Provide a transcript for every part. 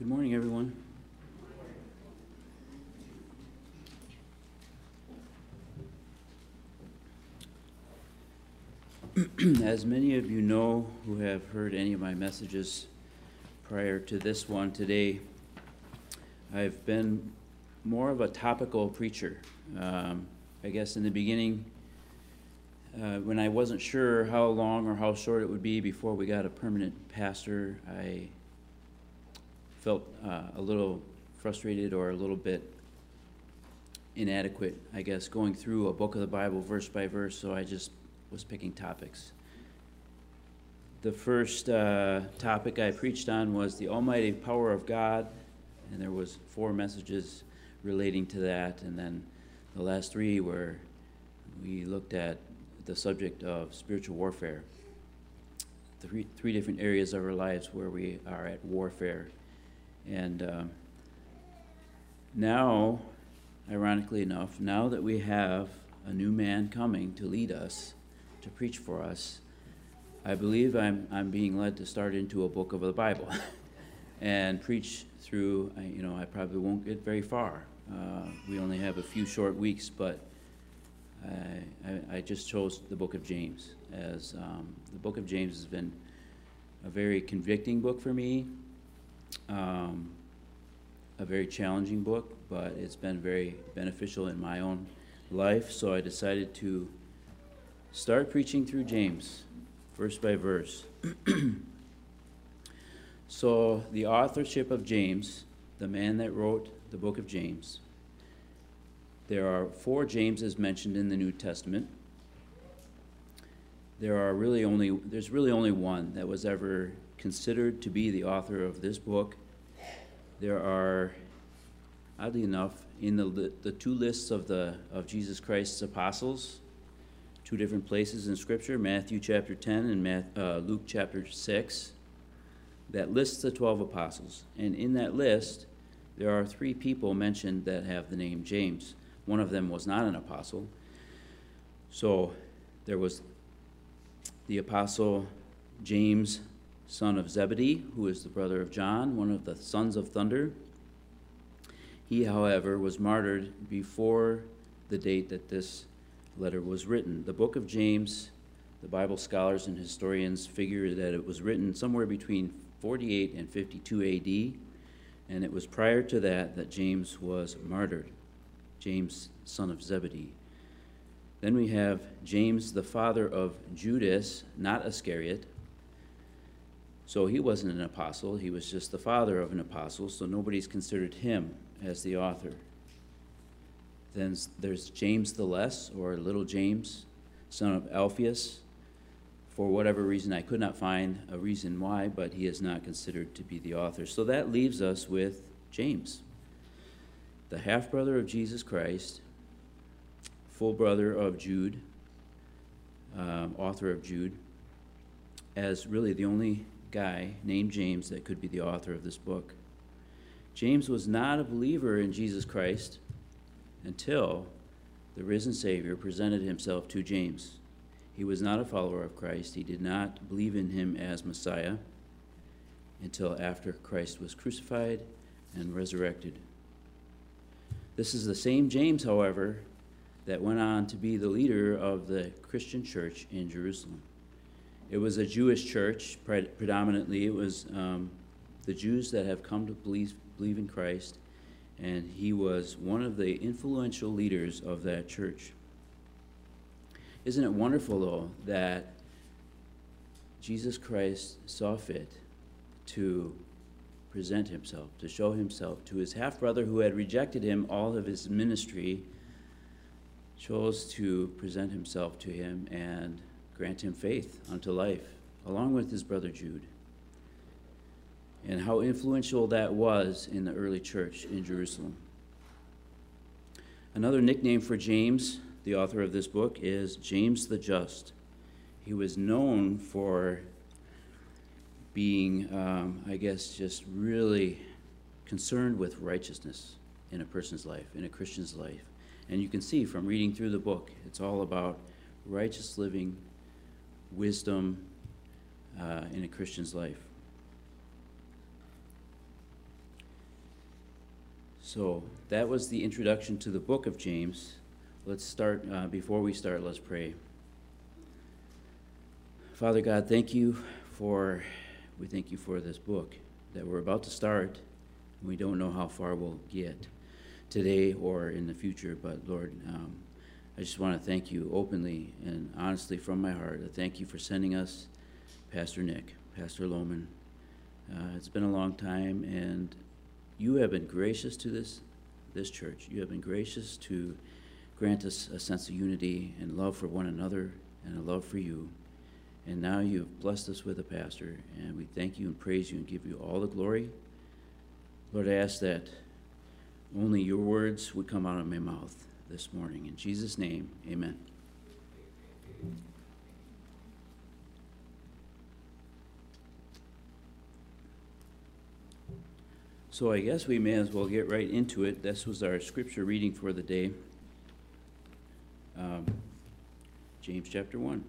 Good morning, everyone. As many of you know who have heard any of my messages prior to this one today, I've been more of a topical preacher. I guess in the beginning, when I wasn't sure how long or how short it would be before we got a permanent pastor, I felt a little frustrated or a little bit inadequate, I guess, going through a book of the Bible verse by verse, so I just was picking topics. The first topic I preached on was the almighty power of God, and there was 4 messages relating to that, and then the last 3 were we looked at the subject of spiritual warfare. Three different areas of our lives where we are at warfare. And now, ironically enough, now that we have a new man coming to lead us, to preach for us, I believe I'm being led to start into a book of the Bible and preach through. I probably won't get very far. We only have a few short weeks, but I just chose the book of James as the book of James has been a very convicting book for me, a very challenging book, but it's been very beneficial in my own life, so I decided to start preaching through James, verse by verse. So the authorship of James, the man that wrote the book of James, there are 4 Jameses mentioned in the New Testament. There's really only one that was ever considered to be the author of this book. There are, oddly enough, in the 2 lists of Jesus Christ's apostles, 2 different places in Scripture, Matthew chapter 10 and Luke chapter 6, that lists the 12 apostles. And in that list, there are 3 people mentioned that have the name James. One of them was not an apostle. So there was the apostle James, son of Zebedee, who is the brother of John, one of the sons of thunder. He, however, was martyred before the date that this letter was written. The book of James, the Bible scholars and historians figure that it was written somewhere between 48 and 52 AD, and it was prior to that James was martyred, James, son of Zebedee. Then we have James, the father of Judas, not Iscariot. So he wasn't an apostle, he was just the father of an apostle, so nobody's considered him as the author. Then there's James the Less, or little James, son of Alphaeus. For whatever reason, I could not find a reason why, but he is not considered to be the author. So that leaves us with James, the half-brother of Jesus Christ, full brother of Jude, author of Jude, as really the only guy named James that could be the author of this book. James was not a believer in Jesus Christ until the risen Savior presented himself to James. He was not a follower of Christ. He did not believe in him as Messiah until after Christ was crucified and resurrected. This is the same James, however, that went on to be the leader of the Christian church in Jerusalem. It was a Jewish church, predominantly. It was the Jews that have come to believe in Christ, and he was one of the influential leaders of that church. Isn't it wonderful, though, that Jesus Christ saw fit to present himself, to show himself to his half-brother who had rejected him all of his ministry, chose to present himself to him and grant him faith unto life, along with his brother Jude. And how influential that was in the early church in Jerusalem. Another nickname for James, the author of this book, is James the Just. He was known for being, just really concerned with righteousness in a person's life, in a Christian's life. And you can see from reading through the book, it's all about righteous living, wisdom in a Christian's life. So that was the introduction to the book of James. Let's start, before we start, let's pray. Father God, we thank you for this book that we're about to start. We don't know how far we'll get today or in the future, but Lord, I just want to thank you openly and honestly from my heart. I thank you for sending us Pastor Nick, Pastor Lohman. It's been a long time, and you have been gracious to this church. You have been gracious to grant us a sense of unity and love for one another and a love for you. And now you've blessed us with a pastor, and we thank you and praise you and give you all the glory. Lord, I ask that only your words would come out of my mouth this morning. In Jesus' name, amen. So I guess we may as well get right into it. This was our scripture reading for the day. James chapter 1.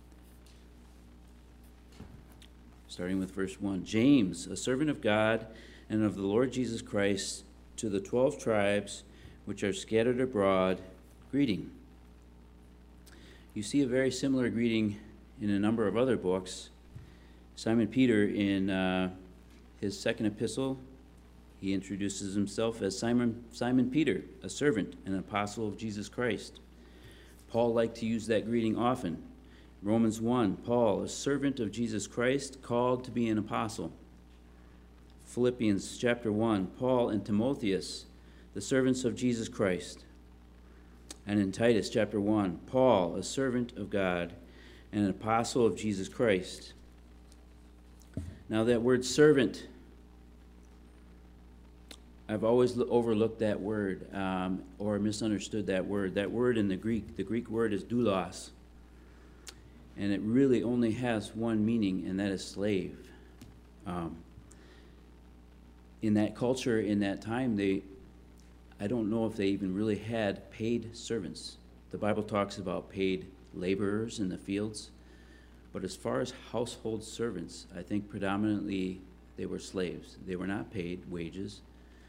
Starting with verse 1. James, a servant of God and of the Lord Jesus Christ, to the 12 tribes which are scattered abroad, greeting. You see a very similar greeting in a number of other books. Simon Peter, in his second epistle, he introduces himself as Simon Peter, a servant and an apostle of Jesus Christ. Paul liked to use that greeting often. Romans 1, Paul, a servant of Jesus Christ, called to be an apostle. Philippians chapter 1, Paul and Timotheus, the servants of Jesus Christ. And in Titus chapter 1, Paul, a servant of God and an apostle of Jesus Christ. Now that word servant, I've always overlooked that word or misunderstood that word. That word in the Greek word is doulos. And it really only has one meaning, and that is slave. In that culture, in that time, I don't know if they even really had paid servants. The Bible talks about paid laborers in the fields. But as far as household servants, I think predominantly they were slaves. They were not paid wages.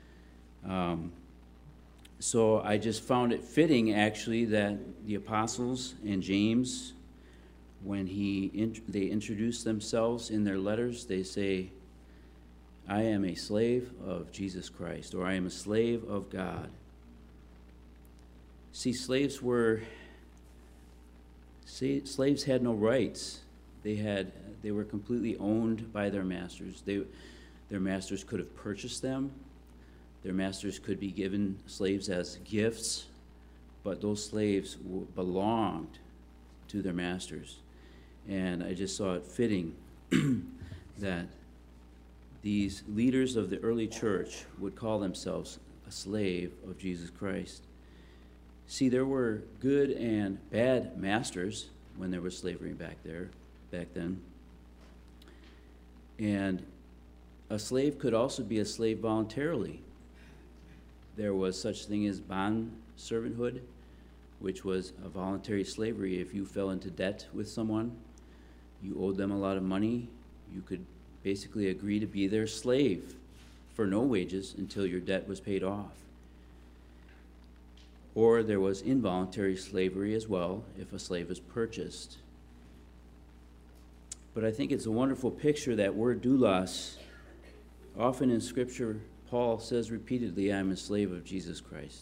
So I just found it fitting, actually, that the apostles and James, when they introduce themselves in their letters, they say, I am a slave of Jesus Christ, or I am a slave of God. See, slaves had no rights. They were completely owned by their masters. Their masters could have purchased them. Their masters could be given slaves as gifts, but those slaves belonged to their masters. And I just saw it fitting that these leaders of the early church would call themselves a slave of Jesus Christ. See, there were good and bad masters when there was slavery back then. And a slave could also be a slave voluntarily. There was such thing as bond servanthood, which was a voluntary slavery. If you fell into debt with someone, you owed them a lot of money, you could basically agree to be their slave for no wages until your debt was paid off. Or there was involuntary slavery as well, if a slave was purchased. But I think it's a wonderful picture, that word doulos. Often in Scripture, Paul says repeatedly, I'm a slave of Jesus Christ.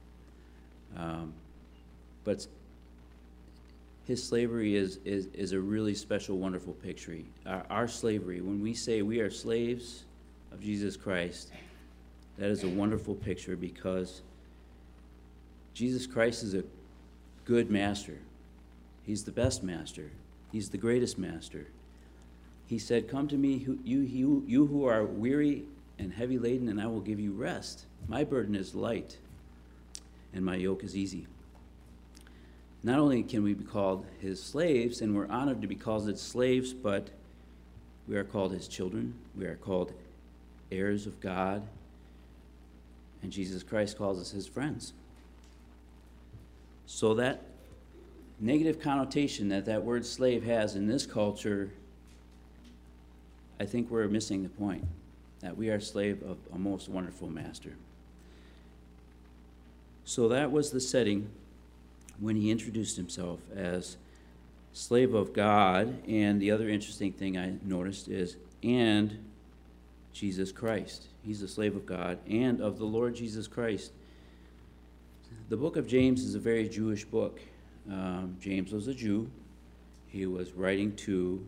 But his slavery is a really special, wonderful picture. Our slavery, when we say we are slaves of Jesus Christ, that is a wonderful picture, because Jesus Christ is a good master. He's the best master. He's the greatest master. He said, come to me, you who are weary and heavy laden, and I will give you rest. My burden is light, and my yoke is easy. Not only can we be called his slaves, and we're honored to be called his slaves, but we are called his children. We are called heirs of God, and Jesus Christ calls us his friends. So that negative connotation that word slave has in this culture, I think we're missing the point, that we are slave of a most wonderful master. So that was the setting when he introduced himself as slave of God. And the other interesting thing I noticed is, and Jesus Christ. He's a slave of God and of the Lord Jesus Christ. The book of James is a very Jewish book. James was a Jew. He was writing to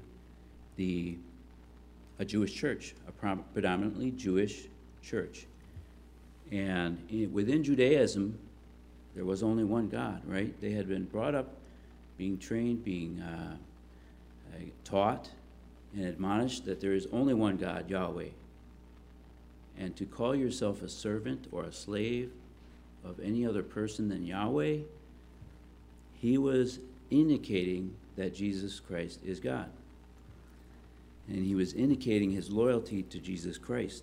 a Jewish church, a predominantly Jewish church. And within Judaism, there was only one God, right? They had been brought up, being trained, being taught, and admonished that there is only one God, Yahweh. And to call yourself a servant or a slave of any other person than Yahweh, he was indicating that Jesus Christ is God. And he was indicating his loyalty to Jesus Christ.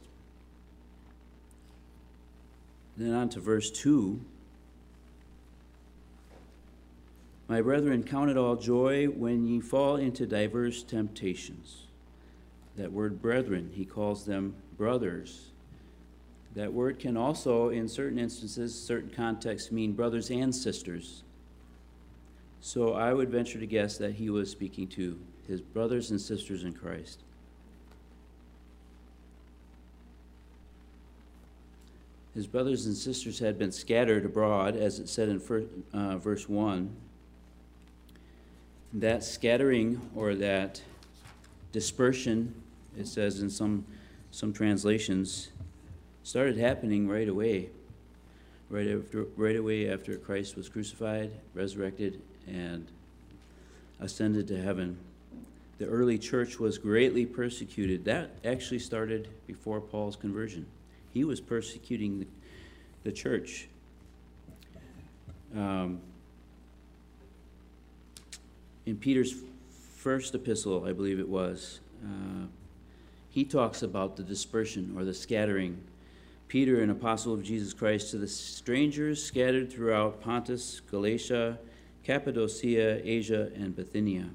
Then on to verse 2. My brethren, count it all joy when ye fall into diverse temptations. That word brethren, he calls them brothers. That word can also, in certain instances, certain contexts, mean brothers and sisters. So I would venture to guess that he was speaking to his brothers and sisters in Christ. His brothers and sisters had been scattered abroad, as it said in verse 1. That scattering, or that dispersion, it says in some translations, started happening right away. Right away after Christ was crucified, resurrected, and ascended to heaven. The early church was greatly persecuted. That actually started before Paul's conversion. He was persecuting the church. In Peter's first epistle, I believe it was, he talks about the dispersion or the scattering. Peter, an apostle of Jesus Christ, to the strangers scattered throughout Pontus, Galatia, Cappadocia, Asia, and Bithynia.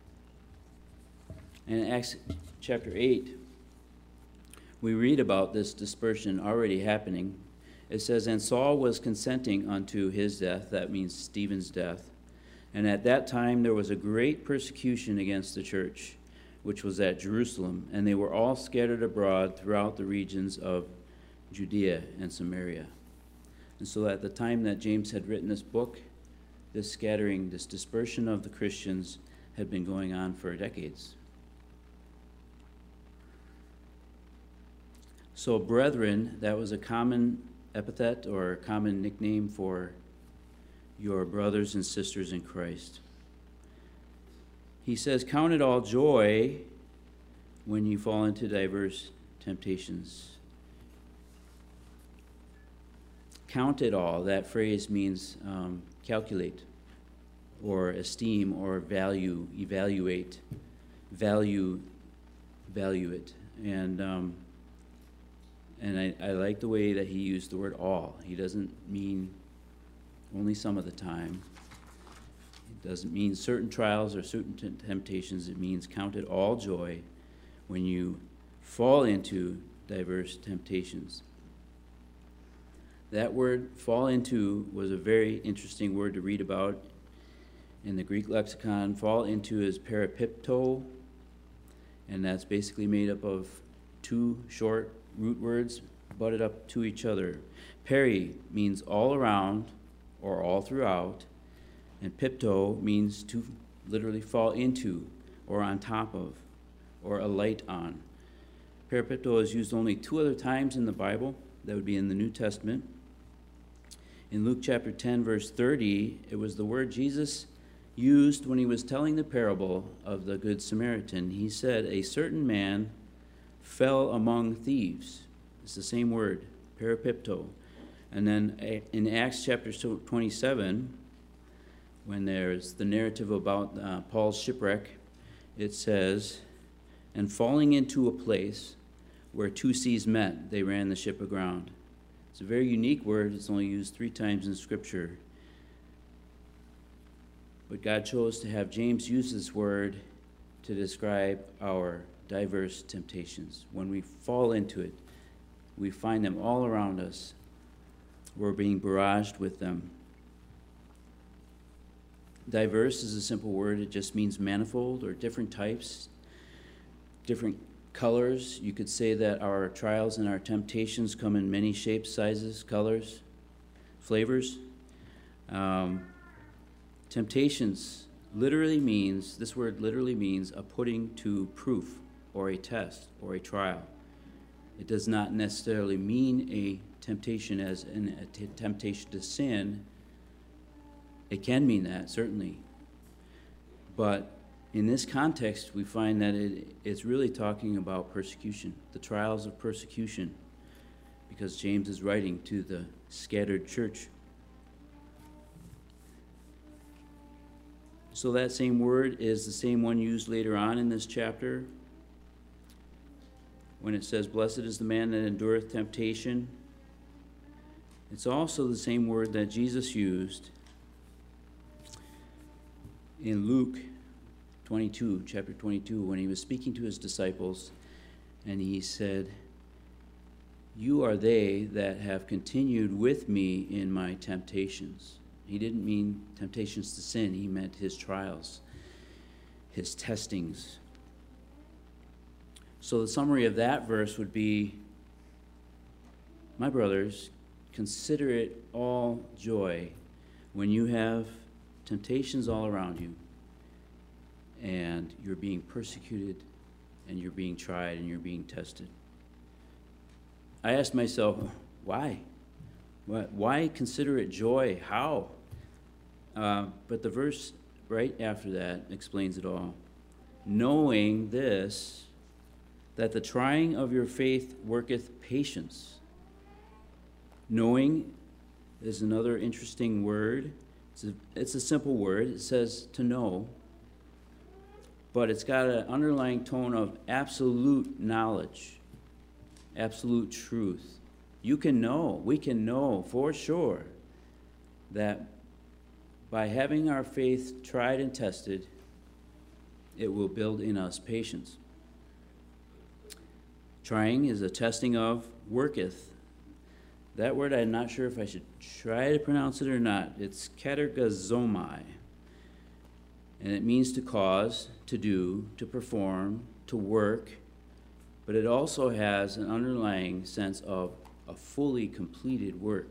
And in Acts chapter 8, we read about this dispersion already happening. It says, and Saul was consenting unto his death, that means Stephen's death. And at that time there was a great persecution against the church, which was at Jerusalem, and they were all scattered abroad throughout the regions of Judea and Samaria. And so at the time that James had written this book, this scattering, this dispersion of the Christians had been going on for decades. So brethren, that was a common epithet or a common nickname for your brothers and sisters in Christ. He says, count it all joy when you fall into diverse temptations. Count it all, that phrase means calculate or esteem or value, evaluate, value it. And I like the way that he used the word all. He doesn't mean only some of the time. It doesn't mean certain trials or certain temptations. It means count it all joy when you fall into diverse temptations. That word, fall into, was a very interesting word to read about in the Greek lexicon. Fall into is parapipto, and that's basically made up of two short root words butted up to each other. Peri means all around or all throughout, and pipto means to literally fall into or on top of or alight on. Parapipto is used only 2 other times in the Bible. That would be in the New Testament. In Luke chapter 10, verse 30, it was the word Jesus used when he was telling the parable of the Good Samaritan. He said, a certain man fell among thieves. It's the same word, parapipto. And then in Acts chapter 27, when there's the narrative about Paul's shipwreck, it says, and falling into a place where 2 seas met, they ran the ship aground. It's a very unique word. It's only used 3 times in Scripture. But God chose to have James use this word to describe our diverse temptations. When we fall into it, we find them all around us. We're being barraged with them. Diverse is a simple word. It just means manifold or different types, different colors. You could say that our trials and our temptations come in many shapes, sizes, colors, flavors. Temptations this word literally means a putting to proof or a test or a trial. It does not necessarily mean a temptation as in a temptation to sin. It can mean that, certainly. But in this context, we find that it's really talking about persecution, the trials of persecution, because James is writing to the scattered church. So that same word is the same one used later on in this chapter when it says, "Blessed is the man that endureth temptation." It's also the same word that Jesus used in Luke 22, chapter 22, when he was speaking to his disciples, and he said, "You are they that have continued with me in my temptations." He didn't mean temptations to sin. He meant his trials, his testings. So the summary of that verse would be, my brothers, consider it all joy when you have temptations all around you and you're being persecuted and you're being tried and you're being tested. I asked myself, why? Why consider it joy? How? But the verse right after that explains it all. Knowing this, that the trying of your faith worketh patience. Knowing is another interesting word. It's a simple word. It says to know, but it's got an underlying tone of absolute knowledge, absolute truth. You can know, we can know for sure that by having our faith tried and tested, it will build in us patience. Trying is a testing of, worketh. That word, I'm not sure if I should try to pronounce it or not. It's katergazomai. And it means to cause, to do, to perform, to work. But it also has an underlying sense of a fully completed work.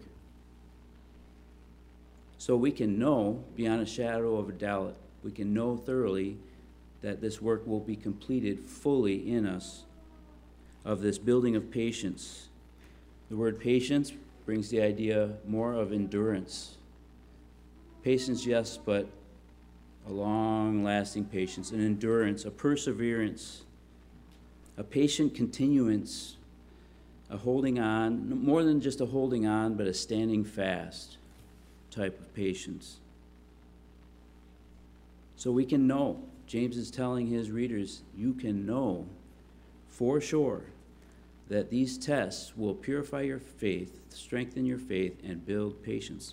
So we can know beyond a shadow of a doubt, we can know thoroughly that this work will be completed fully in us, of this building of patience. The word patience brings the idea more of endurance. Patience, yes, but a long-lasting patience, an endurance, a perseverance, a patient continuance, a holding on, more than just a holding on, but a standing fast type of patience. So we can know, James is telling his readers, you can know for sure that these tests will purify your faith, strengthen your faith, and build patience.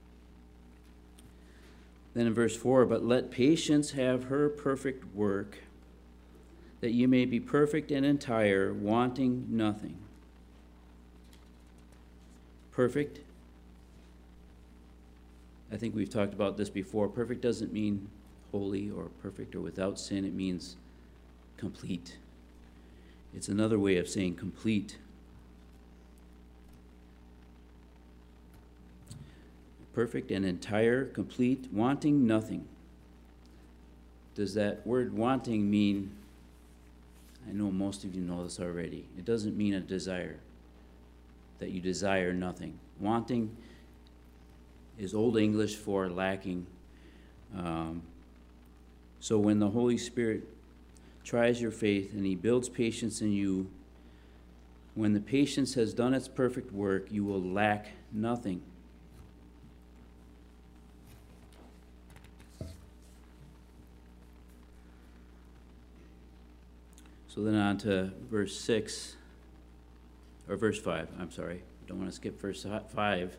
Then in verse 4, but let patience have her perfect work, that you may be perfect and entire, wanting nothing. Perfect. I think we've talked about this before. Perfect doesn't mean holy or perfect or without sin. It means complete. It's another way of saying complete. Perfect and entire, complete, wanting nothing. Does that word wanting mean, I know most of you know this already, it doesn't mean a desire, that you desire nothing. Wanting is Old English for lacking. So when the Holy Spirit tries your faith and he builds patience in you, when the patience has done its perfect work, you will lack nothing. So then on to verse 6, or verse 5, I'm sorry. I don't want to skip verse 5.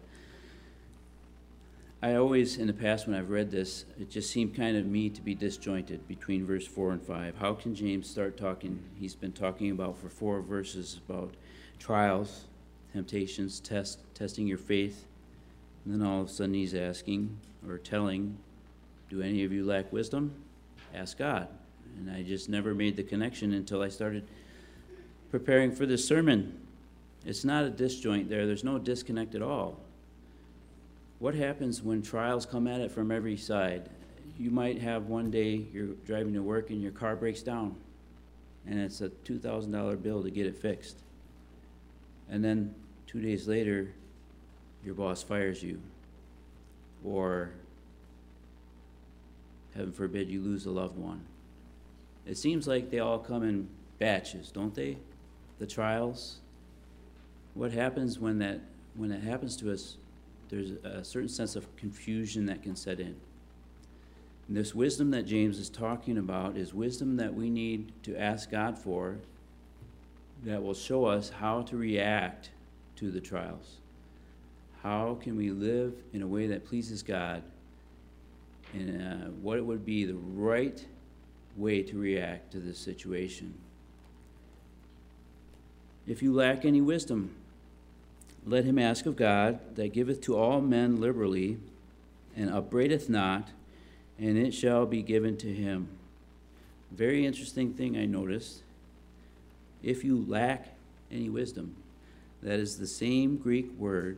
I always, in the past when I've read this, it just seemed kind of me to be disjointed between verse 4 and 5. How can James start talking? He's been talking about for 4 verses about trials, temptations, testing your faith. And then all of a sudden he's asking or telling, do any of you lack wisdom? Ask God. And I just never made the connection until I started preparing for this sermon. It's not a disjoint there. There's no disconnect at all. What happens when trials come at it from every side? You might have one day you're driving to work and your car breaks down, and it's a $2,000 bill to get it fixed. And then 2 days later, your boss fires you. Or, heaven forbid, you lose a loved one. It seems like they all come in batches, don't they? The trials. What happens when that happens to us? There's a certain sense of confusion that can set in. And this wisdom that James is talking about is wisdom that we need to ask God for, that will show us how to react to the trials. How can we live in a way that pleases God, and what would be the right way to react to this situation. If you lack any wisdom, let him ask of God, that giveth to all men liberally, and upbraideth not, and it shall be given to him. Very interesting thing I noticed. If you lack any wisdom, that is the same Greek word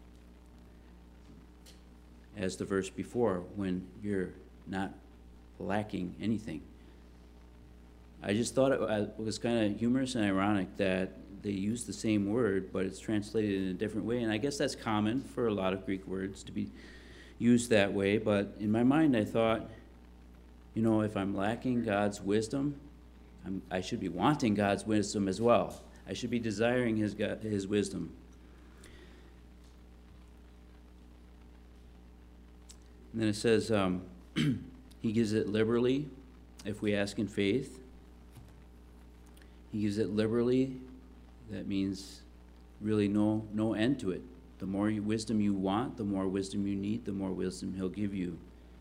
as the verse before, when you're not lacking anything. I just thought it was kind of humorous and ironic that they use the same word, but it's translated in a different way. And I guess that's common for a lot of Greek words to be used that way. But in my mind, I thought, you know, if I'm lacking God's wisdom, I should be wanting God's wisdom as well. I should be desiring his wisdom. And then it says, he gives it liberally if we ask in faith. He gives it liberally. That means really no end to it. The more wisdom you want, the more wisdom you need, the more wisdom he'll give you.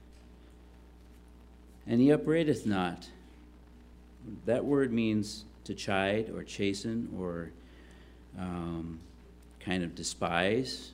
And he upbraideth not. That word means to chide or chasten or kind of despise.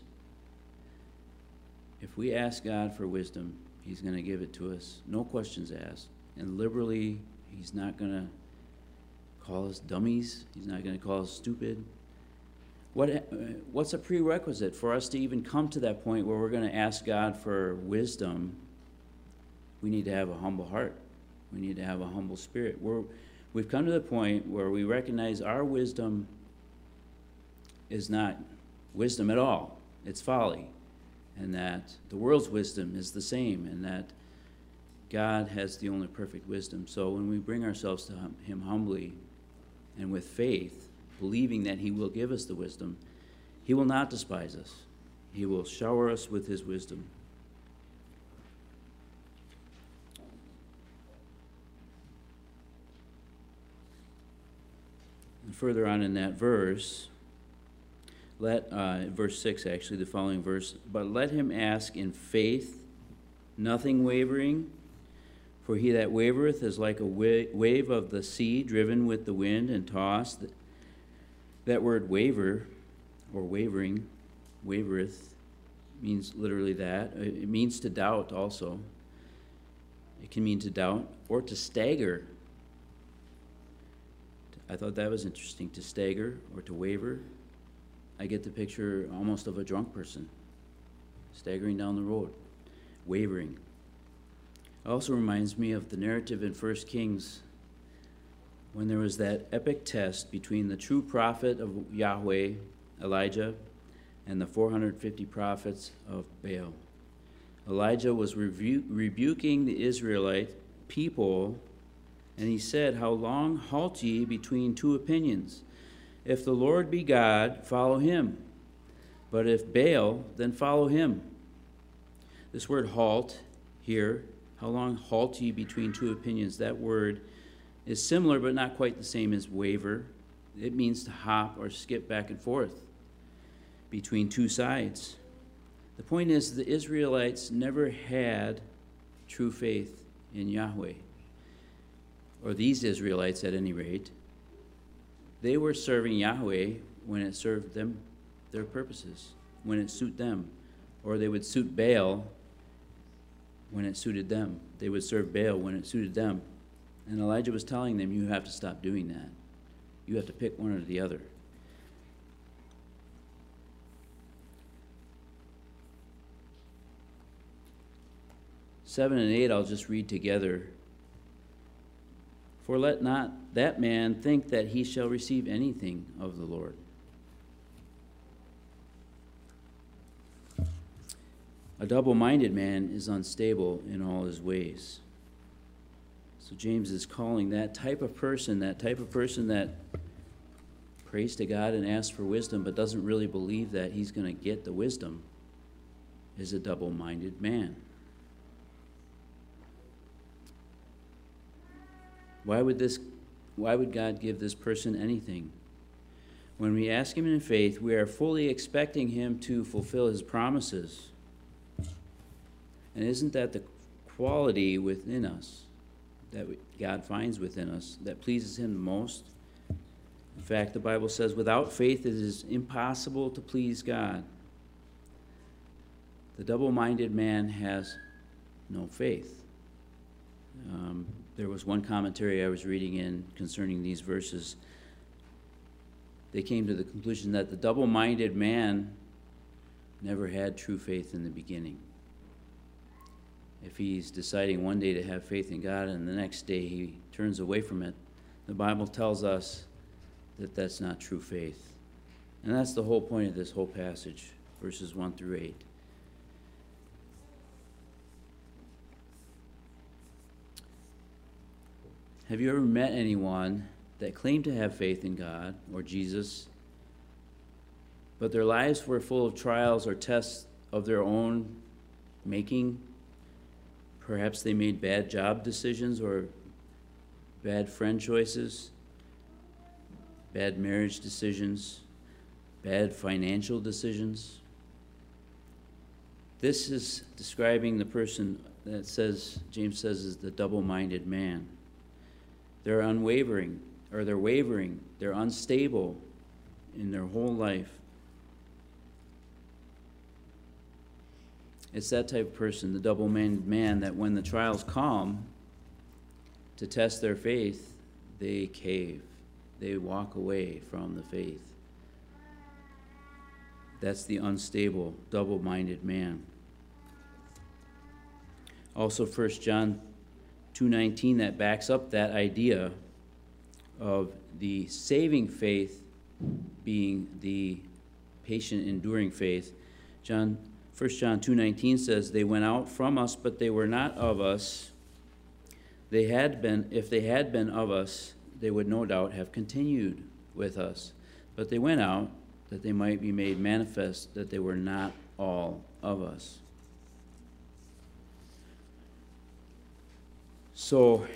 If we ask God for wisdom, he's going to give it to us. No questions asked. And liberally, he's not going to call us dummies. He's not going to call us stupid. What's a prerequisite for us to even come to that point where we're going to ask God for wisdom? We need to have a humble heart. We need to have a humble spirit. We've come to the point where we recognize our wisdom is not wisdom at all. It's folly. And that the world's wisdom is the same, and that God has the only perfect wisdom. So when we bring ourselves to him humbly and with faith, believing that he will give us the wisdom, he will not despise us. He will shower us with his wisdom. And further on in that verse, verse 6 actually, the following verse, but let him ask in faith, nothing wavering, for he that wavereth is like a wave of the sea, driven with the wind and tossed. That word waver, or wavering, wavereth, means literally that. It means to doubt also. It can mean to doubt or to stagger. I thought that was interesting, to stagger or to waver. I get the picture almost of a drunk person, staggering down the road, wavering. It also reminds me of the narrative in 1 Kings when there was that epic test between the true prophet of Yahweh, Elijah, and the 450 prophets of Baal. Elijah was rebuking the Israelite people, and he said, "How long halt ye between two opinions? If the Lord be God, follow him. But if Baal, then follow him." This word halt here, how long halt ye between two opinions, that word is similar but not quite the same as waver. It means to hop or skip back and forth between two sides. The point is, the Israelites never had true faith in Yahweh, or these Israelites at any rate. They were serving Yahweh when it served them, their purposes, when it suited them, or they would suit Baal when it suited them. They would serve Baal when it suited them. And Elijah was telling them, you have to stop doing that. You have to pick one or the other. Seven and 8 I'll just read together. For let not that man think that he shall receive anything of the Lord. A double-minded man is unstable in all his ways. So James is calling that type of person that prays to God and asks for wisdom but doesn't really believe that he's going to get the wisdom, is a double-minded man. Why would God give this person anything? When we ask him in faith, we are fully expecting him to fulfill his promises. And isn't that the quality within us that God finds within us that pleases him the most? In fact, the Bible says, without faith it is impossible to please God. The double-minded man has no faith. There was one commentary I was reading in concerning these verses. They came to the conclusion that the double-minded man never had true faith in the beginning. If he's deciding one day to have faith in God and the next day he turns away from it, the Bible tells us that that's not true faith. And that's the whole point of this whole passage, verses 1 through 8. Have you ever met anyone that claimed to have faith in God or Jesus, but their lives were full of trials or tests of their own making? Perhaps they made bad job decisions or bad friend choices, bad marriage decisions, bad financial decisions. This is describing the person that James says is the double-minded man. They're unwavering, or they're wavering, they're unstable in their whole life. It's that type of person, the double-minded man, that when the trials come to test their faith, they cave. They walk away from the faith. That's the unstable, double-minded man. Also, 1 John 2:19, that backs up that idea of the saving faith being the patient, enduring faith. 1 John 2:19 says, they went out from us, but they were not of us. If they had been of us, they would no doubt have continued with us. But they went out that they might be made manifest that they were not all of us. So,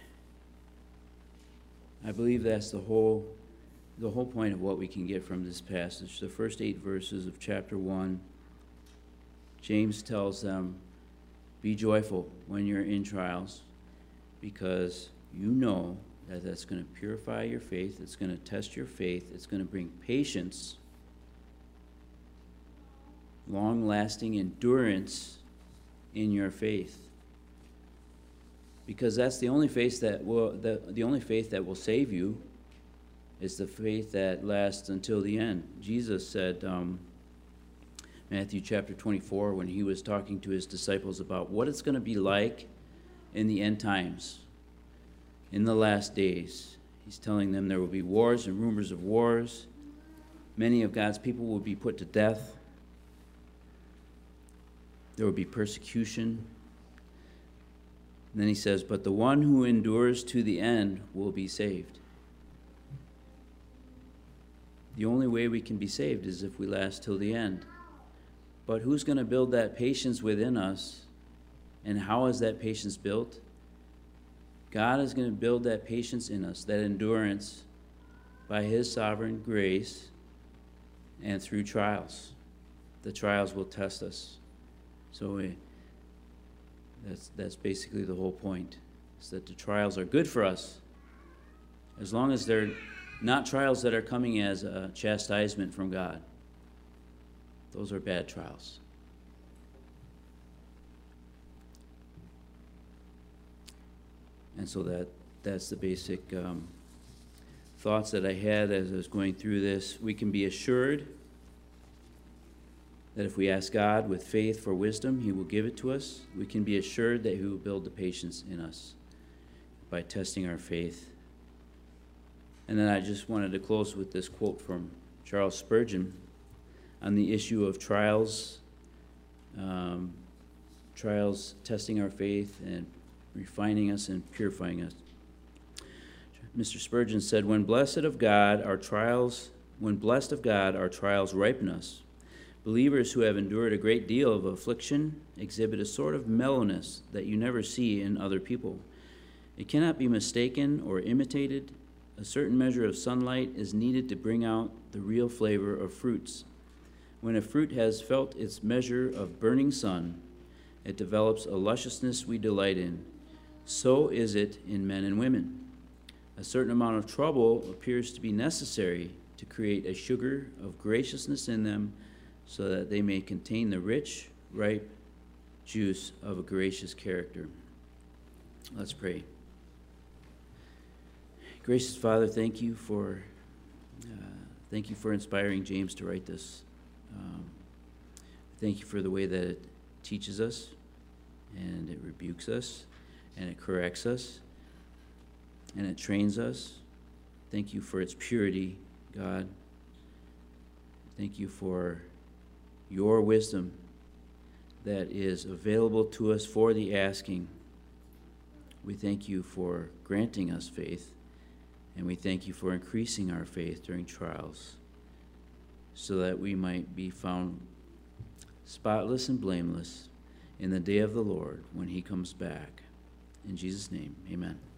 I believe that's the whole point of what we can get from this passage. The first 8 verses of chapter 1, James tells them, be joyful when you're in trials, because you know that that's going to purify your faith, it's going to test your faith, it's going to bring patience, long-lasting endurance in your faith. Because that's the only faith that will save you, is the faith that lasts until the end. Jesus said, Matthew chapter 24, when he was talking to his disciples about what it's going to be like in the end times, in the last days. He's telling them there will be wars and rumors of wars. Many of God's people will be put to death. There will be persecution. And then he says, but the one who endures to the end will be saved. The only way we can be saved is if we last till the end. But who's going to build that patience within us? And how is that patience built? God is going to build that patience in us, that endurance, by his sovereign grace and through trials. The trials will test us. So that's basically the whole point, is that the trials are good for us, as long as they're not trials that are coming as a chastisement from God. Those are bad trials. And so that's the basic thoughts that I had as I was going through this. We can be assured that if we ask God with faith for wisdom, he will give it to us. We can be assured that he will build the patience in us by testing our faith. And then I just wanted to close with this quote from Charles Spurgeon on the issue of trials, testing our faith and refining us and purifying us. Mr. Spurgeon said, when blessed of God, our trials ripen us. Believers who have endured a great deal of affliction exhibit a sort of mellowness that you never see in other people. It cannot be mistaken or imitated. A certain measure of sunlight is needed to bring out the real flavor of fruits. When a fruit has felt its measure of burning sun, it develops a lusciousness we delight in. So is it in men and women. A certain amount of trouble appears to be necessary to create a sugar of graciousness in them, so that they may contain the rich, ripe juice of a gracious character. Let's pray. Gracious Father, thank you for inspiring James to write this. Thank you for the way that it teaches us, and it rebukes us, and it corrects us, and it trains us. Thank you for its purity, God. Thank you for your wisdom that is available to us for the asking. We thank you for granting us faith, and we thank you for increasing our faith during trials, so that we might be found spotless and blameless in the day of the Lord when he comes back. In Jesus' name, amen.